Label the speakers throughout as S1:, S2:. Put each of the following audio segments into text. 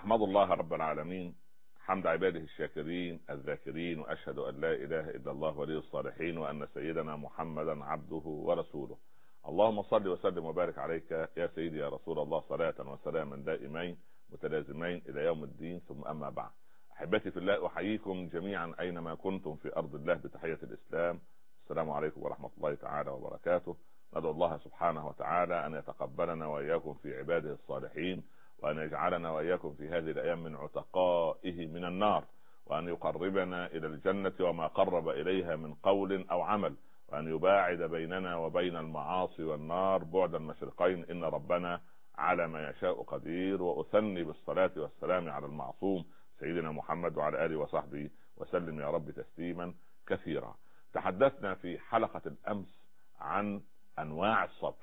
S1: أحمد الله رب العالمين حمد عباده الشاكرين الذاكرين، وأشهد أن لا إله إلا الله ولي الصالحين، وأن سيدنا محمدا عبده ورسوله. اللهم صل وسلم وبارك عليك يا سيدي يا رسول الله، صلاة وسلاما دائمين متلازمين إلى يوم الدين. ثم أما بعد، أحبتي في الله، أحييكم جميعا أينما كنتم في أرض الله بتحية الإسلام. السلام عليكم ورحمة الله تعالى وبركاته. ندعو الله سبحانه وتعالى أن يتقبلنا وإياكم في عباده الصالحين، وأن يجعلنا وإياكم في هذه الأيام من عتقائه من النار، وأن يقربنا إلى الجنة وما قرب إليها من قول أو عمل، وأن يباعد بيننا وبين المعاصي والنار بعد المشرقين، إن ربنا على ما يشاء قدير. وأثني بالصلاة والسلام على المعصوم سيدنا محمد وعلى آله وصحبه وسلم يا رب تسليما كثيرا. تحدثنا في حلقة الأمس عن أنواع الصبر،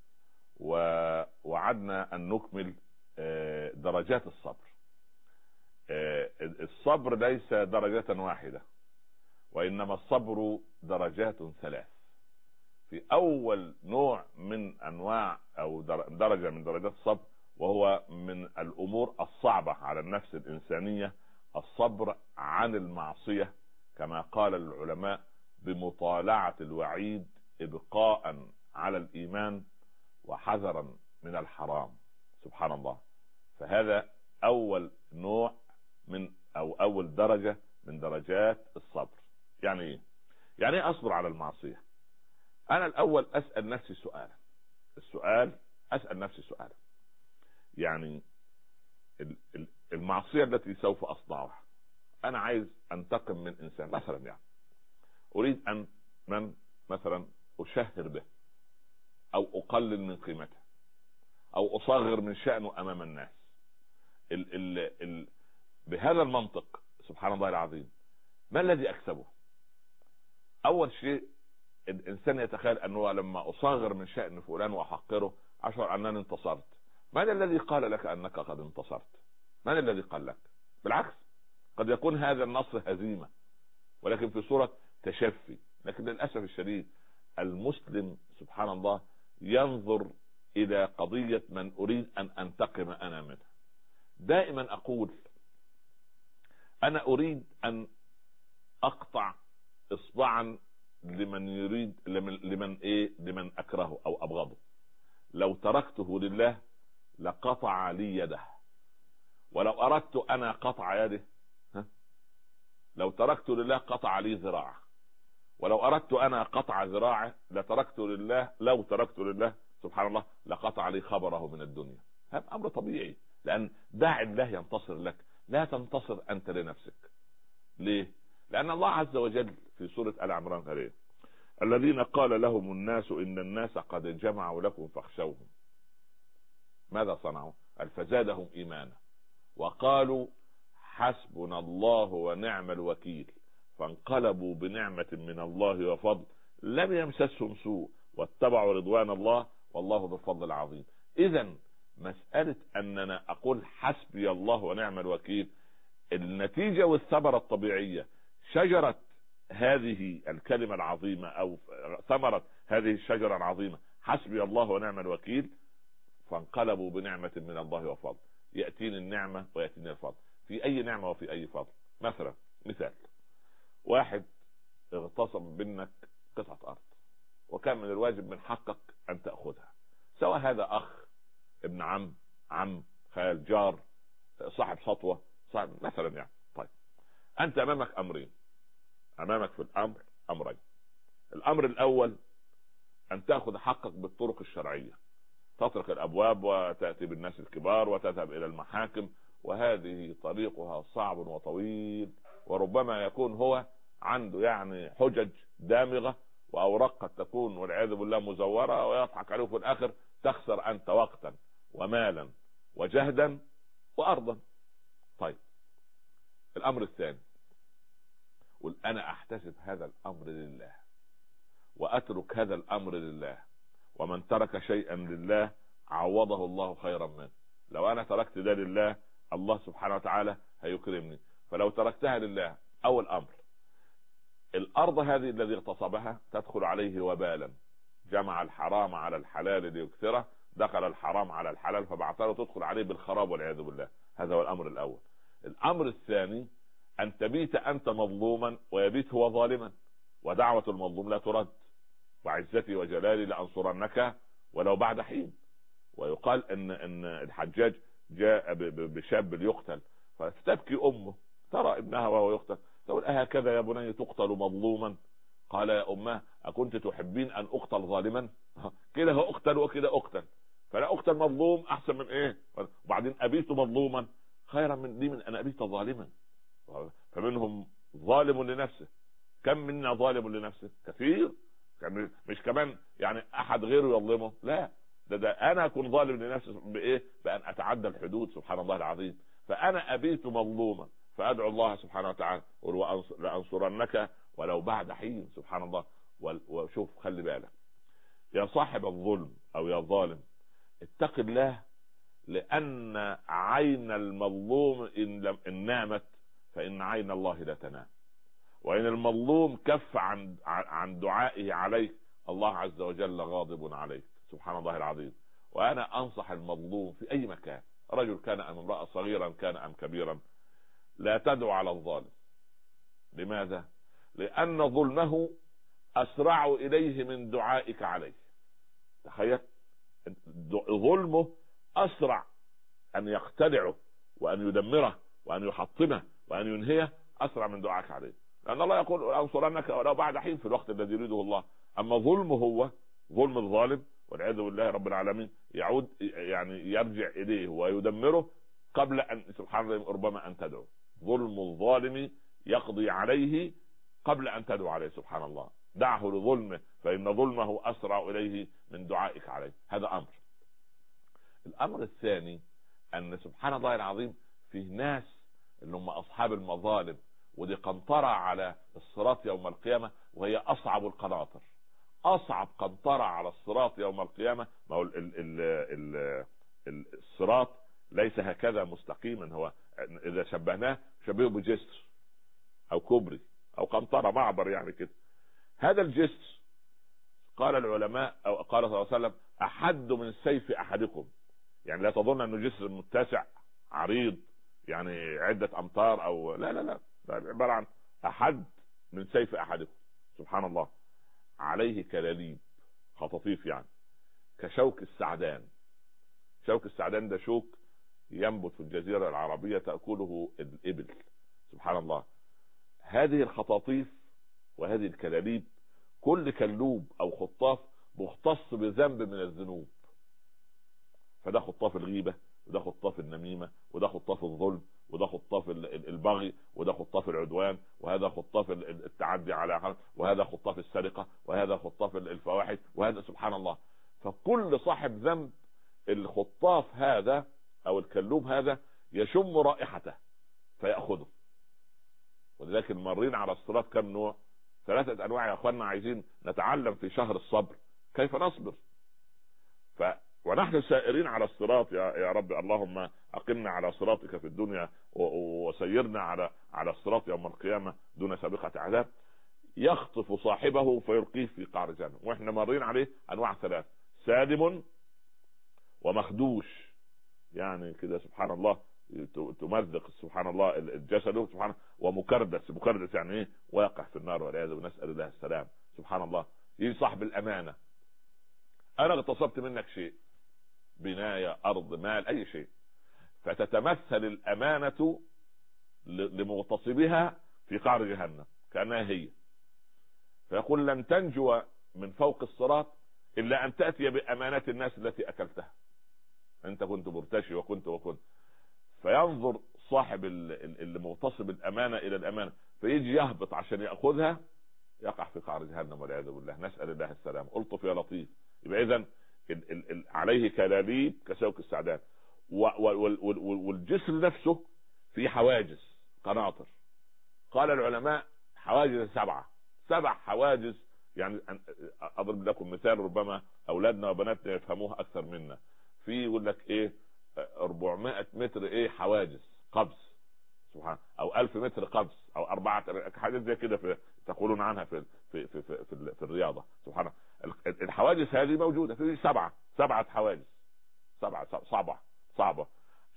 S1: ووعدنا أن نكمل درجات الصبر. الصبر ليس درجة واحدة، وإنما الصبر درجات ثلاث. في أول نوع من أنواع أو درجة من درجات الصبر، وهو من الأمور الصعبة على النفس الإنسانية، الصبر عن المعصية، كما قال العلماء بمطالعة الوعيد إبقاء على الإيمان وحذرا من الحرام. سبحان الله. فهذا أول نوع من أو أول درجة من درجات الصبر. يعني إيه؟ يعني إيه أصبر على المعصية؟ أنا الأول أسأل نفسي أسأل نفسي سؤالا. يعني المعصية التي سوف أصنعها، أنا عايز أنتقم من إنسان مثلا، يعني أريد أن مثلا أشهر به، أو أقلل من قيمته، أو أصغر من شأنه أمام الناس. بهذا المنطق سبحان الله العظيم، ما الذي أكسبه؟ أول شيء الإنسان يتخيل أنه لما أصغر من شأن فلان وأحقره أشعر أنني انتصرت. من الذي قال لك أنك قد انتصرت؟ من الذي قال لك؟ بالعكس، قد يكون هذا النصر هزيمة، ولكن في صورة تشفي. لكن للأسف الشديد المسلم سبحان الله ينظر إلى قضية من أريد أن أنتقم أنا منه. دائما أقول أنا أريد أن أقطع إصبعا لمن أكرهه أو أبغضه. لو تركته لله لقطع لي يده، ولو أردت أنا قطع يده، لو تركت لله قطع لي ذراعه، ولو أردت أنا قطع ذراعه لو تركت لله سبحان الله لقطع لي خبره من الدنيا. هذا أمر طبيعي، لأن داعي الله ينتصر لك، لا تنتصر أنت لنفسك. ليه؟ لأن الله عز وجل في سورة آل عمران قال: الذين قال لهم الناس إن الناس قد جمعوا لكم فاخشوهم. ماذا صنعوا؟ فزادهم إيمانا وقالوا حسبنا الله ونعم الوكيل، فانقلبوا بنعمة من الله وفضل لم يمسسهم سوء واتبعوا رضوان الله والله ذو الفضل العظيم. إذن مسألة أننا أقول حسبي الله ونعم الوكيل، النتيجة والثمرة الطبيعية شجرة هذه الكلمة العظيمة أو ثمرة هذه الشجرة العظيمة حسبي الله ونعم الوكيل، فانقلبوا بنعمة من الله وفضل. يأتيني النعمة ويأتيني الفضل. في أي نعمة وفي أي فضل. مثلا مثال، واحد اغتصب منك قطعة أرض، وكان من الواجب من حقك أن تأخذها، سواء هذا أخ، ابن عم، خال، جار، صاحب سطوة، صاحب مثلا يعني. طيب أنت أمامك أمرين، أمامك في الأمر أمرين. الأمر الأول أن تأخذ حقك بالطرق الشرعية، تطرق الأبواب وتأتي بالناس الكبار وتذهب إلى المحاكم، وهذه طريقها صعب وطويل، وربما يكون هو عنده يعني حجج دامغة وأوراق قد تكون والعياذ بالله مزورة، ويضحك عليه في الآخر تخسر أنت وقتا ومالا وجهدا وأرضا. طيب الأمر الثاني، قل أنا أحتسب هذا الأمر لله وأترك هذا الأمر لله، ومن ترك شيئا لله عوضه الله خيرا منه. لو أنا تركت ده لله الله سبحانه وتعالى هيكرمني. فلو تركتها لله، أول أمر الأرض هذه الذي اغتصبها تدخل عليه وبالا، جمع الحرام على الحلال ليكثره، دخل الحرام على الحلال فبعثره تدخل عليه بالخراب والعياذ بالله. هذا هو الأمر الاول. الامر الثاني ان تبيت انت مظلوما ويبيت هو ظالما، ودعوة المظلوم لا ترد، وعزتي وجلالي لانصرنك ولو بعد حين. ويقال ان الحجاج جاء بشاب يقتل، فتبكي امه ترى ابنها وهو يقتل، تقول أهكذا يا بني تقتل مظلوما؟ قال يا اماه اكنت تحبين ان اقتل ظالما؟ كده هو اقتل وكده اقتل، فلا اقتل مظلوم احسن من ايه؟ وبعدين ابيت مظلوما خيرا من لي من ان ابيت ظالما. فمنهم ظالم لنفسه، كم منا ظالم لنفسه؟ كثير، مش كمان يعني احد غيره يظلمه، لا، ده انا اكون ظالم لنفسي بايه؟ بان اتعدى الحدود، سبحان الله العظيم. فانا ابيت مظلوما فادعو الله سبحانه وتعالى لانصرنك ولو بعد حين، سبحان الله. وشوف خلي بالك يا صاحب الظلم او يا ظالم، اتق الله، لان عين المظلوم ان نامت فان عين الله لا تنام، وان المظلوم كف عن دعائه عليك الله عز وجل غاضب عليك، سبحان الله العظيم. وانا انصح المظلوم في اي مكان، رجل كان ام امرأة، صغيرا كان ام كبيرا، لا تدعو على الظالم. لماذا؟ لان ظلمه اسرع اليه من دعائك عليه. تخيل، ظلمه اسرع ان يقتلعه وان يدمره وان يحطمه وان ينهيه اسرع من دعائك عليه، لان الله يقول انصرنك ولو بعد حين في الوقت الذي يريده الله. اما ظلمه هو ظلم الظالم والعياذ بالله رب العالمين، يعود يعني يرجع اليه ويدمره قبل ان، سبحان الله، ربما ان تدعو. ظلم الظالم يقضي عليه قبل ان تدعو عليه، سبحان الله. دعه لظلمه فان ظلمه اسرع اليه من دعائك عليه. هذا امر. الامر الثاني ان سبحان الله العظيم فيه ناس اللي هم اصحاب المظالم، ودي قنطرة على الصراط يوم القيامة، وهي اصعب القناطر. اصعب قنطرة على الصراط يوم القيامة، ما هو الصراط ليس هكذا مستقيما، هو اذا شبهناه شبهه بجسر او كوبري او قنطرة معبر يعني كده. هذا الجسر قال العلماء او قال صلى الله عليه وسلم احد من سيف احدكم، يعني لا تظن انه جسر متسع عريض يعني عدة امتار او لا لا لا، ده عبارة عن احد من سيف احدكم، سبحان الله. عليه كلاليب، خطاطيف يعني، كشوك السعدان. شوك السعدان ده شوك ينبت في الجزيرة العربية تأكله الإبل، سبحان الله. هذه الخطاطيف وهذه الكلاليب، كل كلوب أو خطاف مختص بذنب من الذنوب، فده خطاف الغيبة، وده خطاف النميمة، وده خطاف الظلم، وده خطاف البغي، وده خطاف العدوان، وهذا خطاف التعدي على، وهذا خطاف السرقة، وهذا خطاف الفواحش، وهذا سبحان الله. فكل صاحب ذنب الخطاف هذا او الكلوب هذا يشم رائحته فيأخذه. ولذلك المارين على الصراط كم نوع؟ 3 انواع يا اخوانا. عايزين نتعلم في شهر الصبر كيف نصبر. ونحن سائرين على الصراط يا رب، اللهم اقمنا على صراطك في الدنيا وسيرنا على الصراط يوم القيامة دون سابقة عذاب. يخطف صاحبه فيلقيه في قعر جهنم. واحنا مارين عليه انواع 3: سادم ومخدوش، يعني كده سبحان الله تمزق سبحان الله الجسد سبحان، ومكردس. مكردس يعني ايه؟ واقع في النار والعياذ بالله، نسأل الله السلام، سبحان الله. يجي صاحب الامانة، انا اغتصبت منك شيء، بناية، ارض، مال، اي شيء، فتتمثل الامانة لمغتصبها في قعر جهنم كأنها هي، فيقول لن تنجو من فوق الصراط الا ان تأتي بامانات الناس التي اكلتها، انت كنت مرتشي وكنت. فينظر صاحب اللي مغتصب الامانة الى الامانة، فيجي يهبط عشان يأخذها، يقع في قعر جهنم والعياذ بالله، نسأل الله السلام. الطف يا لطيف. يبقى اذا عليه كلاليب كشوك السعدان، والجسر نفسه في حواجز، قناطر. قال العلماء حواجز 7 حواجز. يعني اضرب لكم مثال ربما اولادنا وبناتنا يفهموها اكثر منا. في يقول لك ايه 400 متر ايه حواجز قبس، سبحان، او 1000 متر قبس، او 4 حاجات زي كده تقولون عنها في الرياضة، سبحان. الحواجز هذه موجودة في 7 حواجز، 7 صعبة.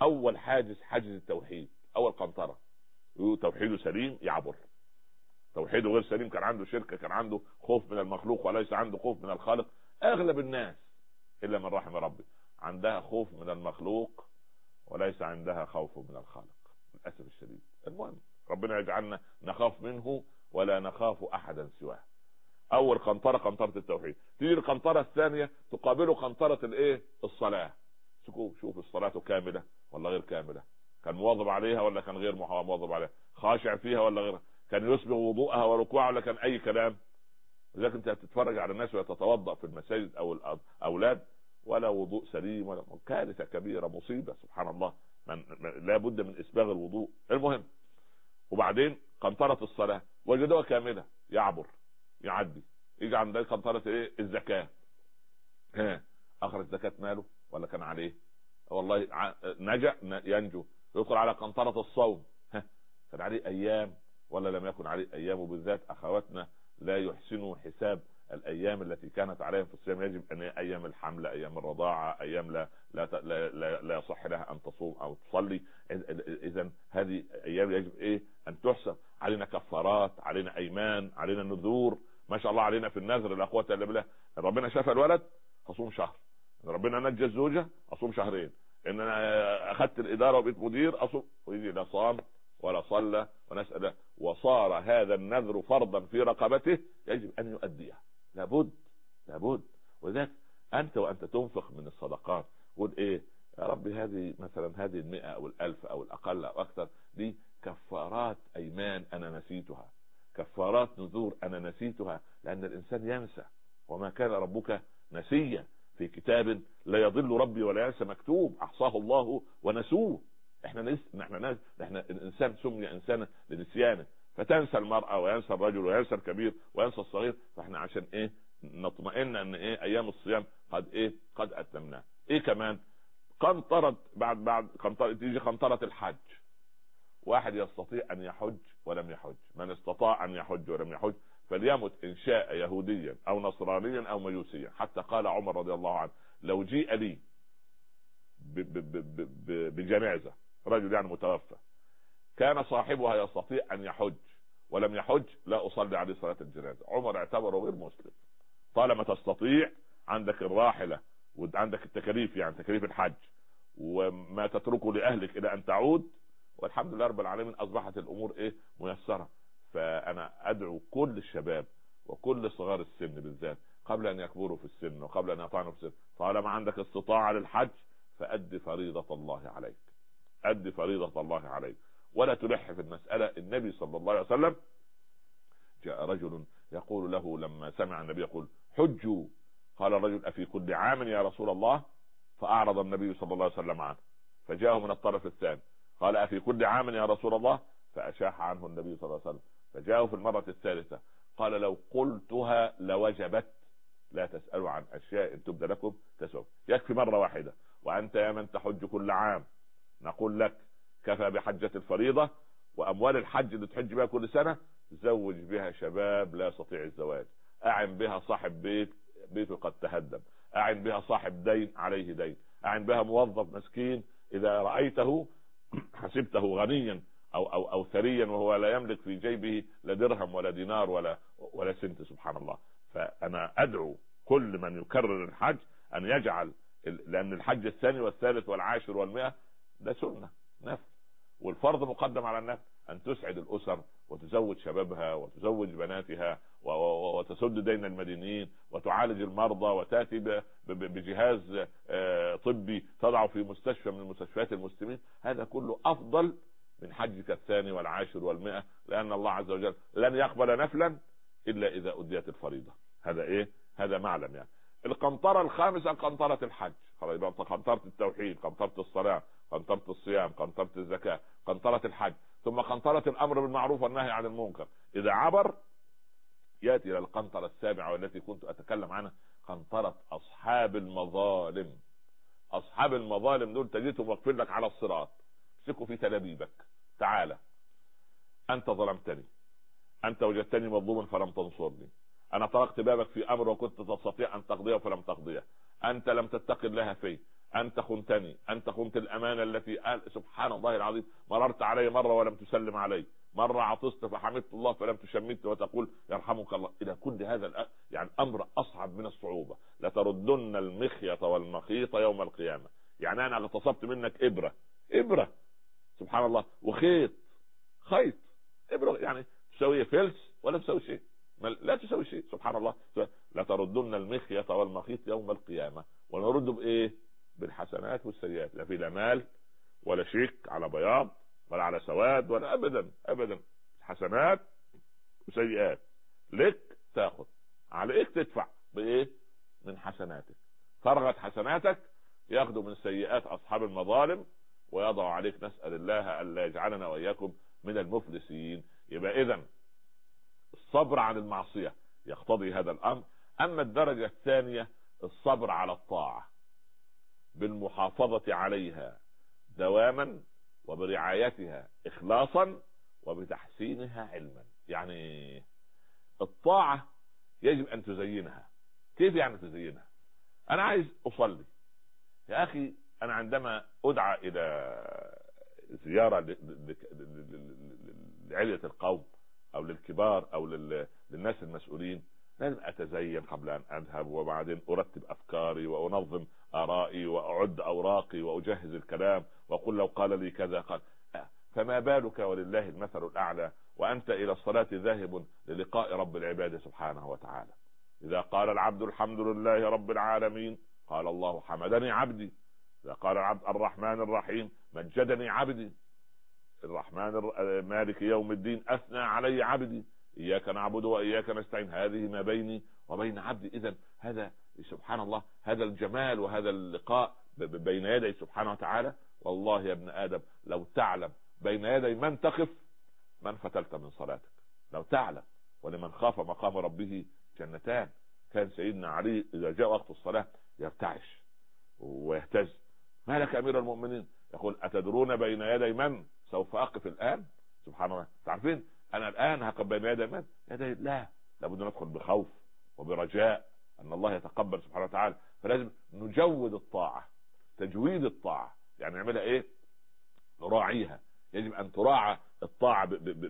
S1: اول حاجز التوحيد، اول قنطره توحيده سليم يعبر. توحيده غير سليم، كان عنده شركه، كان عنده خوف من المخلوق وليس عنده خوف من الخالق. اغلب الناس الا من رحم ربي عندها خوف من المخلوق وليس عندها خوف من الخالق للاسف الشديد. المهم ربنا يجعلنا نخاف منه ولا نخاف احدا سواه. اول قنطره قنطره التوحيد. تيجي القنطره الثانيه تقابله قنطره الايه؟ الصلاه. شوف الصلاه كامله ولا غير كامله، كان مواظب عليها ولا كان غير مواظب عليها، خاشع فيها ولا غير، كان يسبغ وضوءها وركوعها ولا كان اي كلام. لذلك انت تتفرج على الناس ويتتوضا في المساجد او الاولاد ولا وضوء سليم، ولا كارثه كبيره، مصيبه سبحان الله. لا بد من اسباغ الوضوء. المهم، وبعدين قنطره الصلاه وجدوها كامله يعبر يعدي. يجي عند قنطره ايه؟ الزكاه. اخرج زكاه ماله ولا كان عليه؟ والله نجا ينجو. يدخل على قنطره الصوم، كان عليه ايام ولا لم يكن عليه ايام؟ وبالذات اخواتنا لا يحسنوا حساب الايام التي كانت عليهم في الصيام. يجب ان ايام الحمل، ايام الرضاعه، ايام لا يصح لها ان تصوم او تصلي. اذا هذه ايام يجب ايه؟ ان تحسب. علينا كفارات، علينا ايمان، علينا نذور، ما شاء الله علينا في النذر لا قوه الا بالله. ربنا شاف الولد اصوم شهر، ربنا نجى الزوجه اصوم شهرين، ان انا اخذت الاداره وبقيت مدير اصوم. ويجي لا صام ولا صلى ونسأل، وصار هذا النذر فرضا في رقبته يجب ان يؤديه. لابد. وذلك انت وانت تنفق من الصدقات قول ايه؟ يا ربي هذه مثلا هذه 100 او 1000 او الاقل او اكثر دي كفارات ايمان انا نسيتها، كفارات نذور انا نسيتها، لان الانسان ينسى. وما كان ربك نسيا، في كتاب لا يضل ربي ولا ينسى مكتوب احصاه الله ونسوه. احنا الانسان سمي انسانا لنسيانه، فتنسى المرأة وينسى الرجل وينسى الكبير وينسى الصغير. فاحنا عشان ايه؟ نطمئن ان ايه؟ ايام الصيام قد اتمناه. ايه كمان؟ قنطرة بعد قنطرة تيجي قنطرة الحج. واحد يستطيع ان يحج ولم يحج، من استطاع ان يحج ولم يحج فليمت ان شاء يهوديا او نصرانيا او مجوسيا. حتى قال عمر رضي الله عنه لو جيء لي بجنازة رجل يعني متوفى كان صاحبها يستطيع ان يحج ولم يحج لا اصلي عليه صلاة الجنازة. عمر اعتبره غير مسلم. طالما تستطيع، عندك الراحلة وعندك التكاليف، يعني تكاليف الحج وما تتركه لاهلك الى ان تعود، والحمد لله رب العالمين اصبحت الامور ايه؟ ميسرة. فانا ادعو كل الشباب وكل صغار السن بالذات قبل ان يكبروا في السن وقبل ان يطعنوا في السن، طالما عندك استطاعة للحج فأدي فريضة الله عليك، أدي فريضة الله عليك ولا تلح في المسألة. النبي صلى الله عليه وسلم جاء رجل يقول له لما سمع النبي يقول حجوا، قال الرجل أفي كل عام يا رسول الله؟ فأعرض النبي صلى الله عليه وسلم عنه، فجاءه من الطرف الثاني قال أفي كل عام يا رسول الله؟ فأشاح عنه النبي صلى الله عليه وسلم. فجاءه في المرة الثالثة قال لو قلتها لوجبت، لا تسألوا عن أشياء إن تبدى لكم تسؤل. يكفي مرة واحدة. وأنت يا من تحج كل عام نقول لك كفى بحجة الفريضة، وأموال الحج اللي تحج بها كل سنة زوج بها شباب لا يستطيع الزواج، أعن بها صاحب بيته قد تهدم، أعن بها صاحب دين عليه دين، أعن بها موظف مسكين إذا رأيته حسبته غنيا أو ثريا وهو لا يملك في جيبه لا درهم ولا دينار ولا سنت. سبحان الله. فأنا أدعو كل من يكرر الحج أن يجعل، لأن الحج الثاني والثالث والعاشر والمئة ده سنة نفل، والفرض مقدم على النفل. أن تسعد الأسر وتزوج شبابها وتزوج بناتها وتسد دين المدينين وتعالج المرضى وتأتي بجهاز طبي تضع في مستشفى من مستشفيات المسلمين. هذا كله أفضل من حجك الثاني والعاشر والمئة، لأن الله عز وجل لن يقبل نفلا إلا إذا أديت الفريضة. هذا إيه؟ هذا معلم. يعني القنطرة الخامسة قنطرة الحج. خلاص يبقى قنطرة التوحيد، قنطرة الصلاة، قنطرة الصيام، قنطرة الزكاة، قنطرة الحج، ثم قنطرة الأمر بالمعروف والنهي عن المنكر. إذا عبر يأتي إلى القنطرة السابعة والتي كنت أتكلم عنها، قنطرة أصحاب المظالم. أصحاب المظالم دول تجدهم واقفين لك على الصراط، امسكوا في تلابيبك، تعالى أنت ظلمتني، أنت وجدتني مظلوما فلم تنصرني، أنا طرقت بابك في أمر وكنت تستطيع أن تقضيه فلم تقضيه، أنت لم تتق الله فيه، انت خنتني، انت خنت الامانه التي سبحان الله العظيم، مررت علي مره ولم تسلم علي، مره عطست فحمدت الله فلم تشمت وتقول يرحمك الله. الى كل هذا يعني امر اصعب من الصعوبه. لتردن المخيط والمخيط يوم القيامه. يعني انا اغتصبت منك ابره سبحان الله، وخيط خيط، ابره يعني تسوي فلس ولا تسوي شيء، لا تسوي شيء سبحان الله. لتردن المخيط والمخيط يوم القيامه. ونرد بايه؟ بالحسنات والسيئات. لا في لا مال ولا شيك على بياض ولا على سواد ولا ابدا حسنات وسيئات. لك تاخذ، عليك تدفع بايه؟ من حسناتك. فرغت حسناتك ياخذوا من سيئات اصحاب المظالم ويضع عليك. نسأل الله الا يجعلنا واياكم من المفلسين. يبقى اذا الصبر عن المعصية يقتضي هذا الامر. اما الدرجة الثانية الصبر على الطاعة بالمحافظة عليها دواما وبرعايتها اخلاصا وبتحسينها علما. يعني الطاعة يجب ان تزينها. كيف يعني تزينها؟ انا عايز اصلي يا اخي، انا عندما ادعى الى زيارة لعلية القوم او للكبار او للناس المسؤولين لازم اتزين قبل ان اذهب، وبعدين ارتب افكاري وانظم ارائي واعد اوراقي واجهز الكلام واقول لو قال لي كذا قال. فما بالك ولله المثل الاعلى وانت الى الصلاة ذاهب للقاء رب العباد سبحانه وتعالى. اذا قال العبد الحمد لله رب العالمين قال الله حمدني عبدي. اذا قال العبد الرحمن الرحيم مجدني عبدي. الرحمن مالك يوم الدين اثنى علي عبدي. اياك نعبد واياك نستعين. هذه ما بيني وبين عبدي. اذا هذا سبحان الله، هذا الجمال وهذا اللقاء بين يدي سبحانه وتعالى. والله يا ابن ادم لو تعلم بين يدي من تقف من فتلت من صلاتك، لو تعلم. ولمن خاف مقام ربه جنتان. كان سيدنا علي اذا جاء وقت الصلاة يرتعش ويهتز. ما لك امير المؤمنين؟ يقول اتدرون بين يدي من سوف اقف الان؟ سبحان الله. تعرفين انا الان هقف بين يدي من؟ يدي الله. لابد ندخل بخوف وبرجاء ان الله يتقبل سبحانه وتعالى. فلازم نجود الطاعة، تجويد الطاعة. يعني نعملها ايه؟ نراعيها. يجب ان تراعى الطاعة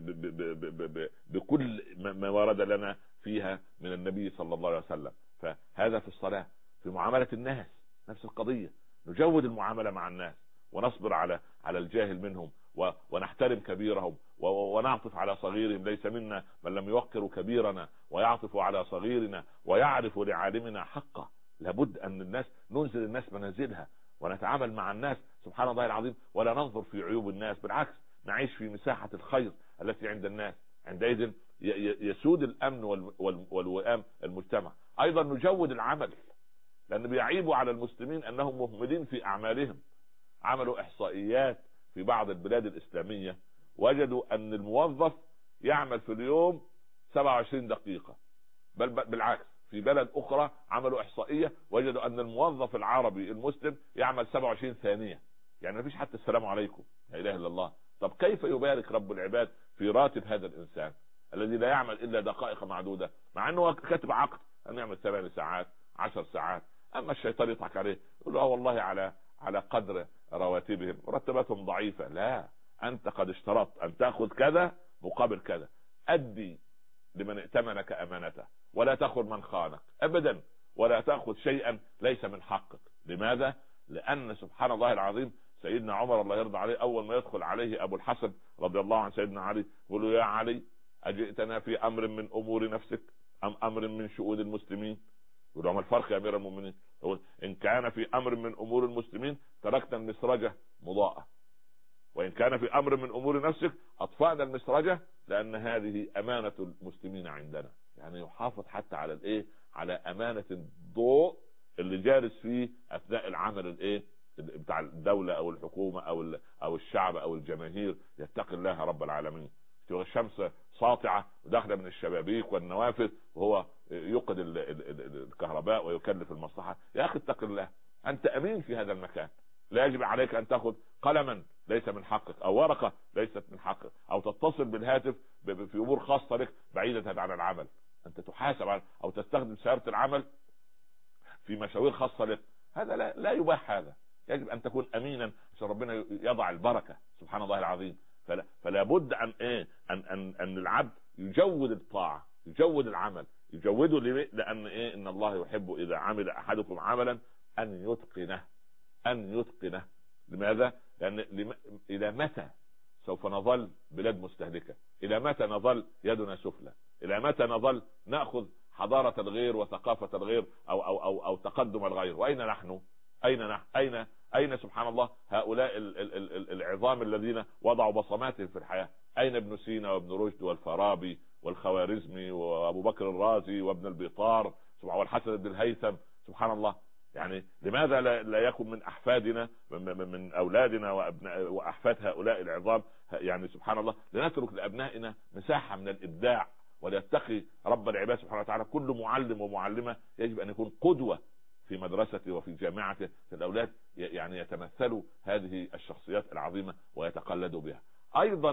S1: بكل ما ورد لنا فيها من النبي صلى الله عليه وسلم. فهذا في الصلاة. في معاملة الناس نفس القضية. نجود المعاملة مع الناس ونصبر على الجاهل منهم ونحترم كبيرهم ونعطف على صغيرهم. ليس منا من لم يوقر كبيرنا ويعطف على صغيرنا ويعرف لعالمنا حقه. لابد ان الناس ننزل الناس منازلها ونتعامل مع الناس سبحان الله العظيم ولا ننظر في عيوب الناس. بالعكس نعيش في مساحة الخير التي عند الناس. عندئذ يسود الامن والوئام المجتمع. ايضا نجود العمل، لان بيعيبوا على المسلمين انهم مهملين في اعمالهم. عملوا احصائيات في بعض البلاد الاسلامية وجدوا ان الموظف يعمل في اليوم 27 دقيقة. بل بالعكس في بلد اخرى عملوا احصائية وجدوا ان الموظف العربي المسلم يعمل 27 ثانية. يعني ما فيش حتى السلام عليكم، لا اله الا الله. طب كيف يبارك رب العباد في راتب هذا الانسان الذي لا يعمل الا دقائق معدودة، مع انه كتب عقد ان يعمل 8 ساعات 10 ساعات. اما الشيطان يضحك عليه يقول له والله على قدر رواتبهم، مرتباتهم ضعيفة. لا، انت قد اشترطت ان تأخذ كذا مقابل كذا. ادي لمن ائتمنك امانته ولا تأخذ من خانك ابدا، ولا تأخذ شيئا ليس من حقك. لماذا؟ لان سبحان الله العظيم سيدنا عمر الله يرضى عليه اول ما يدخل عليه ابو الحسن رضي الله عن سيدنا علي يقول له يا علي اجئتنا في امر من امور نفسك ام امر من شؤون المسلمين؟ يقول له ما الفرق يا امير المؤمنين؟ ان كان في امر من امور المسلمين تركنا المسرجة مضاءة، وان كان في امر من امور نفسك اطفأنا المسرجة، لان هذه امانة المسلمين عندنا. يعني يحافظ حتى على الايه، على امانة الضوء اللي جالس فيه اثناء العمل الايه بتاع الدولة او الحكومة او الشعب او الجماهير. يتقي الله رب العالمين. الشمس ساطعة وداخله من الشبابيك والنوافذ وهو يوقد الكهرباء ويكلف المصلحة. يا اخي اتق الله، انت امين في هذا المكان. لا يجب عليك ان تاخذ قلما ليس من حقك او ورقة ليست من حقك او تتصل بالهاتف في امور خاصة لك بعيدة عن العمل. انت تحاسب او تستخدم سيارة العمل في مشاوير خاصة لك. هذا لا يباح. هذا يجب ان تكون امينا عشان ربنا يضع البركه. سبحان الله العظيم. فلا بد ان ان العبد يجود الطاعه، يجود العمل، يجوده لان ان الله يحب اذا عمل احدكم عملا ان يتقنه، ان يتقنه. لماذا؟ لان الى متى سوف نظل بلاد مستهلكه؟ الى متى نظل يدنا سفلى؟ الى متى نظل ناخذ حضاره الغير وثقافه الغير او تقدم الغير؟ واين نحن؟ اين سبحان الله هؤلاء العظام الذين وضعوا بصماتهم في الحياه؟ اين ابن سينا وابن رشد والفارابي والخوارزمي وابو بكر الرازي وابن البيطار والحسن بن الهيثم؟ سبحان الله. يعني لماذا لا يكون من احفادنا، من اولادنا واحفاد هؤلاء العظام، يعني سبحان الله، لنترك لابنائنا مساحه من الابداع وليتقي رب العباد سبحانه وتعالى. كل معلم ومعلمه يجب ان يكون قدوه في مدرسته وفي جامعته، الاولاد يعني يتمثلوا هذه الشخصيات العظيمه ويتقلدوا بها. ايضا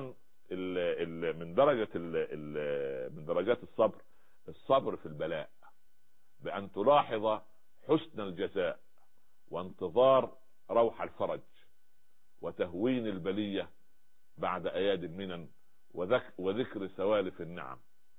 S1: من درجات الصبر في البلاء، بان تلاحظ حسن الجزاء وانتظار روح الفرج وتهوين البلية بعد ايادي المنن وذكر سوالف النعم.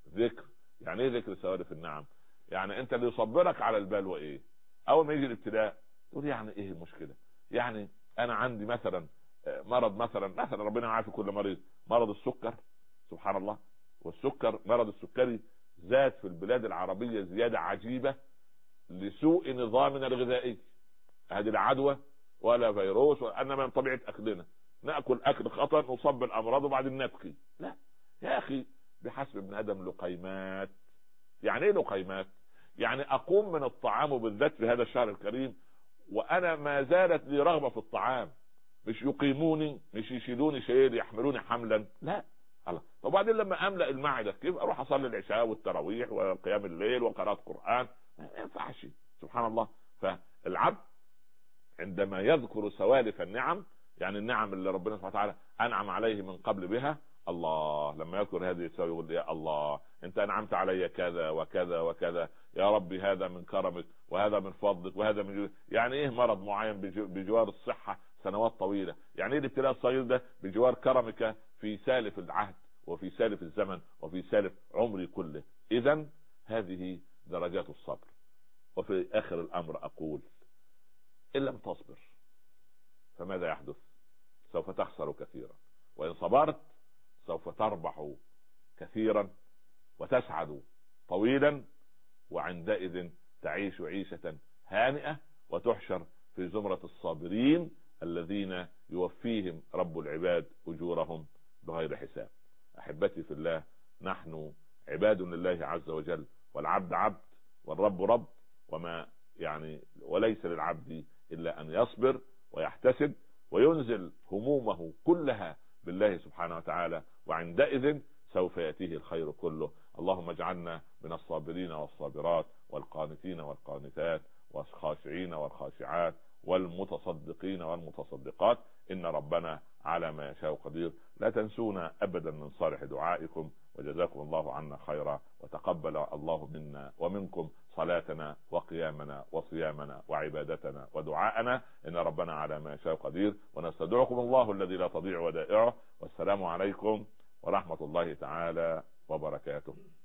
S1: يعني ايه ذكر سوالف النعم؟ يعني انت اللي يصبرك على البلوى ايه؟ اول ما يجي الابتلاء تقول يعني ايه المشكلة؟ يعني انا عندي مثلا مرض، مثلا ربنا يعافي كل مريض، مرض السكر. سبحان الله. والسكر، مرض السكري زاد في البلاد العربية زيادة عجيبة لسوء نظامنا الغذائي. هذه العدوى ولا فيروس، وانما من طبيعه اكلنا، ناكل اكل خطا نصاب بالامراض وبعدين نبكي. لا يا اخي، بحسب ابن ادم لقيمات. يعني ايه لقيمات؟ يعني اقوم من الطعام، وبالذات في هذا الشهر الكريم وانا ما زالت لي رغبه في الطعام، مش يقيموني، مش يشيلوني شيل يحملوني حملا، لا. الله. وبعدين لما املا المعده كيف اروح اصلي العشاء والتراويح وقيام الليل وقراءه قران؟ ما ينفعش. سبحان الله. فالعبد عندما يذكر سوالف النعم، يعني النعم اللي ربنا سبحانه وتعالى انعم عليه من قبل بها، الله لما يذكر هذه السوالف يقول يا الله انت انعمت علي كذا وكذا وكذا، يا ربي هذا من كرمك وهذا من فضلك وهذا من يعني ايه مرض معين بجوار الصحة سنوات طويلة؟ يعني ايه الابتلاء الصغير ده بجوار كرمك في سالف العهد وفي سالف الزمن وفي سالف عمري كله؟ اذا هذه درجات الصبر. وفي اخر الامر اقول ان لم تصبر فماذا يحدث؟ سوف تخسر كثيرا، وان صبرت سوف تربح كثيرا وتسعد طويلا، وعندئذ تعيش عيشة هانئة وتحشر في زمرة الصابرين الذين يوفيهم رب العباد أجورهم بغير حساب. أحبتي في الله، نحن عباد لله عز وجل، والعبد عبد والرب رب، وما يعني وليس للعبد إلا أن يصبر ويحتسب وينزل همومه كلها بالله سبحانه وتعالى، وعندئذ سوف يأتيه الخير كله. اللهم اجعلنا من الصابرين والصابرات والقانتين والقانتات والخاشعين والخاشعات والمتصدقين والمتصدقات، إن ربنا على ما يشاء قدير. لا تنسونا أبدا من صالح دعائكم، وجزاكم الله عنا خيرا، وتقبل الله منا ومنكم صلاتنا وقيامنا وصيامنا وعبادتنا ودعاءنا، إن ربنا على ما يشاء قدير. ونستودعكم الله الذي لا تضيع ودائعه، والسلام عليكم ورحمة الله تعالى وبركاته.